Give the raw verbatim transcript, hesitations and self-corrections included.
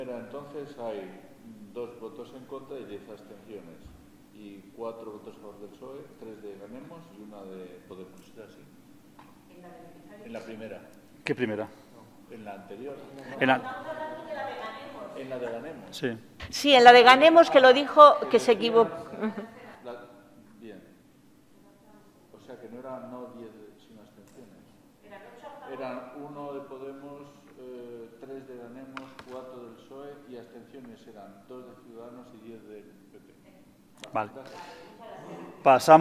Entonces hay dos votos en contra y diez abstenciones. Y cuatro votos a favor del P S O E, tres de Ganemos y una de Podemos. ¿Es así? En la, en la primera. ¿Qué primera? No, en la anterior. No, no. En la... En la de Ganemos. Sí. Sí, en la de Ganemos, que lo dijo, que se equivocó. La... Bien. O sea que no eran no diez sin abstenciones. Eran uno de Podemos, eh, tres de Ganemos, cuatro del P S O E y abstenciones eran dos de Ciudadanos y diez del P P. Vale. Pasamos.